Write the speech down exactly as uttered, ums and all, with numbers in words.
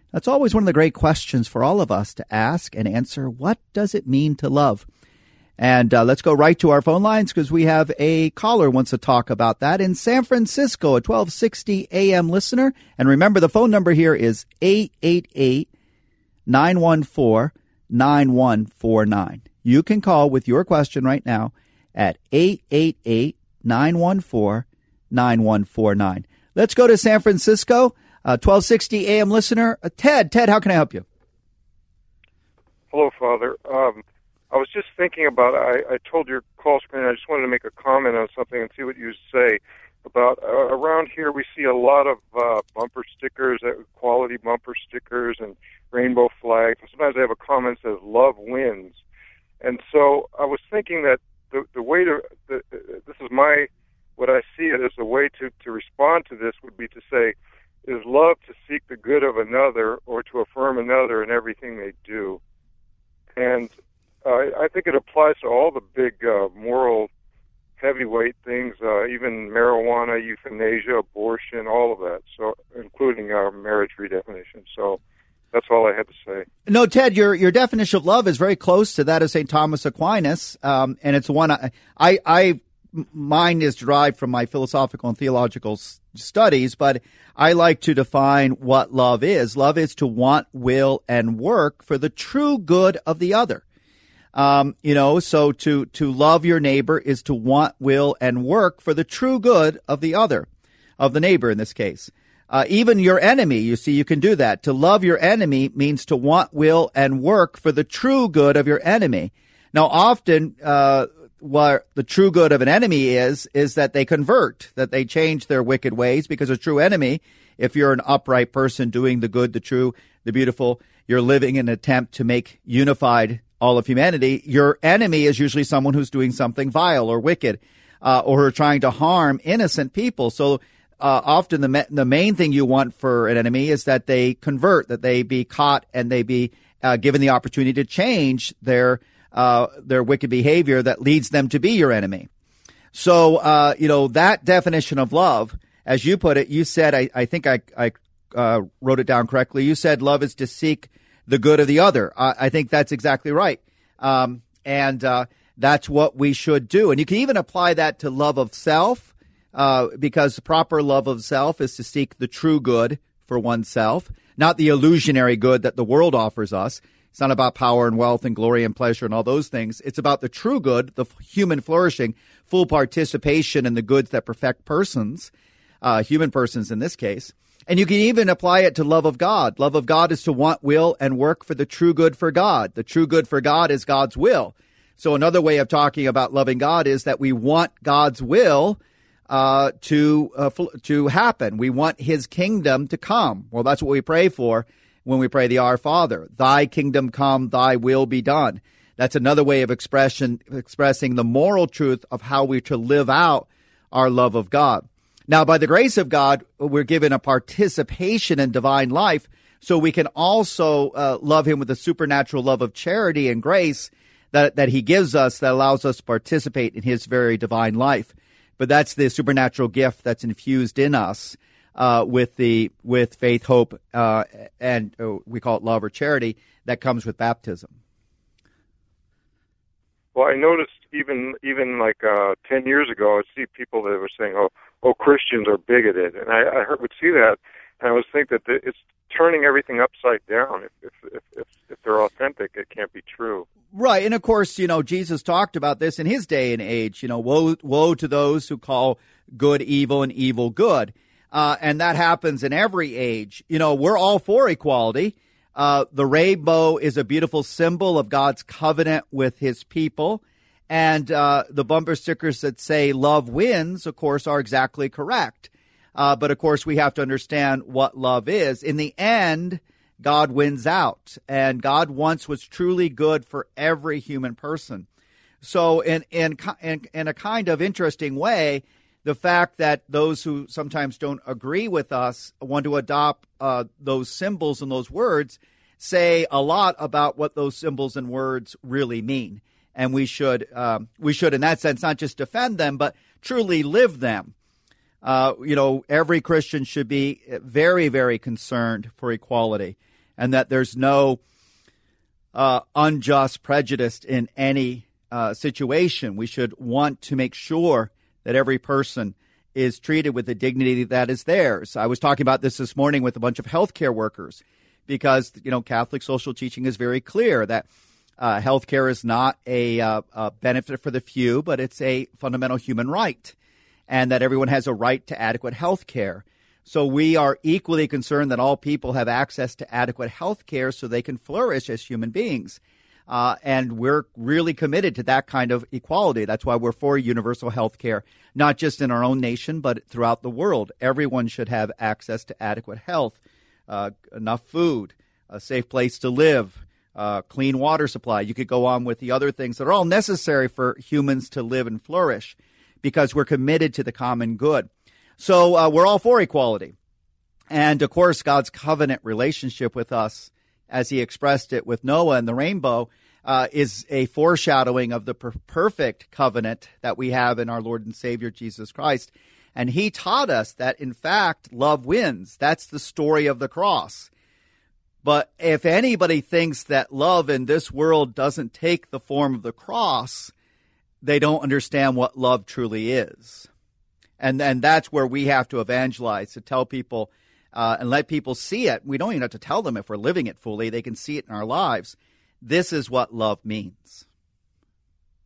That's always one of the great questions for all of us to ask and answer. What does it mean to love? And uh, let's go right to our phone lines because we have a caller who wants to talk about that in San Francisco, a twelve sixty A M listener. And remember, the phone number here is eight eight eight, nine one four, nine one four nine. You can call with your question right now at eight eight eight, nine one four, nine one four nine. Let's go to San Francisco, uh, twelve sixty A M listener. Uh, Ted, Ted, how can I help you? Hello, Father. Um, I was just thinking about, I, I told your call screen, I just wanted to make a comment on something and see what you say about, uh, around here we see a lot of uh, bumper stickers, uh, quality bumper stickers and rainbow flags. Sometimes they have a comment that says, love wins. And so I was thinking that the, the way to, the, this is my, what I see it as the way to, to respond to this would be to say, is love to seek the good of another or to affirm another in everything they do? And uh, I think it applies to all the big uh, moral heavyweight things, uh, even marijuana, euthanasia, abortion, all of that, so including our marriage redefinition. So that's all I had to say. No, Ted, your your definition of love is very close to that of Saint Thomas Aquinas, um, and it's one I, I, I mine is derived from my philosophical and theological s- studies, but I like to define what love is. Love is to want, will, and work for the true good of the other. Um, you know, so to, to love your neighbor is to want, will, and work for the true good of the other, of the neighbor in this case. Uh, even your enemy, you see, you can do that. To love your enemy means to want, will, and work for the true good of your enemy. Now, often, uh, what the true good of an enemy is, is that they convert, that they change their wicked ways, because a true enemy, if you're an upright person doing the good, the true, the beautiful, you're living in an attempt to make unified all of humanity, your enemy is usually someone who's doing something vile or wicked, uh, or who are trying to harm innocent people. So uh, often the, ma- the main thing you want for an enemy is that they convert, that they be caught and they be uh, given the opportunity to change their uh, their wicked behavior that leads them to be your enemy. So, uh, you know, that definition of love, as you put it, you said, I, I think I, I uh, wrote it down correctly. You said love is to seek the good of the other. Uh, I think that's exactly right. Um, and uh, that's what we should do. And you can even apply that to love of self, uh, because the proper love of self is to seek the true good for oneself, not the illusionary good that the world offers us. It's not about power and wealth and glory and pleasure and all those things. It's about the true good, the human flourishing, full participation in the goods that perfect persons, uh, human persons in this case. And you can even apply it to love of God. Love of God is to want, will, and work for the true good for God. The true good for God is God's will. So another way of talking about loving God is that we want God's will uh, to uh, to happen. We want His kingdom to come. Well, that's what we pray for when we pray the Our Father. Thy kingdom come, thy will be done. That's another way of expression expressing the moral truth of how we're to live out our love of God. Now, by the grace of God, we're given a participation in divine life, so we can also uh, love Him with a supernatural love of charity and grace that, that He gives us that allows us to participate in His very divine life. But that's the supernatural gift that's infused in us uh, with the with faith, hope, uh, and uh, we call it love or charity that comes with baptism. Well, I noticed even even like uh, ten years ago, I'd see people that were saying, "Oh, oh, Christians are bigoted," and I, I heard, would see that, and I was think that the, it's turning everything upside down. If, if if if if they're authentic, it can't be true. Right, and of course, you know, Jesus talked about this in His day and age. You know, woe woe to those who call good evil and evil good, uh, and that happens in every age. You know, we're all for equality. Uh, the rainbow is a beautiful symbol of God's covenant with His people. And uh, the bumper stickers that say love wins, of course, are exactly correct. Uh, but, of course, we have to understand what love is. In the end, God wins out. And God wants what's truly good for every human person. So in, in, in, in a kind of interesting way, the fact that those who sometimes don't agree with us want to adopt uh, those symbols and those words say a lot about what those symbols and words really mean. And we should, um, we should, in that sense, not just defend them, but truly live them. Uh, you know, every Christian should be very, very concerned for equality. and that there's no uh, unjust prejudice in any uh, situation. We should want to make sure that every person is treated with the dignity that is theirs. I was talking about this this morning with a bunch of healthcare workers because, you know, Catholic social teaching is very clear that uh, healthcare is not a, uh, a benefit for the few, but it's a fundamental human right, and that everyone has a right to adequate health care. So we are equally concerned that all people have access to adequate health care so they can flourish as human beings. Uh, and we're really committed to that kind of equality. That's why we're for universal health care, not just in our own nation, but throughout the world. Everyone should have access to adequate health, uh, enough food, a safe place to live, uh, clean water supply. You could go on with the other things that are all necessary for humans to live and flourish, because we're committed to the common good. So uh, we're all for equality. And, of course, God's covenant relationship with us, as he expressed it with Noah and the rainbow, uh, is a foreshadowing of the per- perfect covenant that we have in our Lord and Savior, Jesus Christ. And he taught us that, in fact, love wins. That's the story of the cross. But if anybody thinks that love in this world doesn't take the form of the cross, they don't understand what love truly is. And, and that's where we have to evangelize, to tell people uh, and let people see it. We don't even have to tell them if we're living it fully. They can see it in our lives. This is what love means.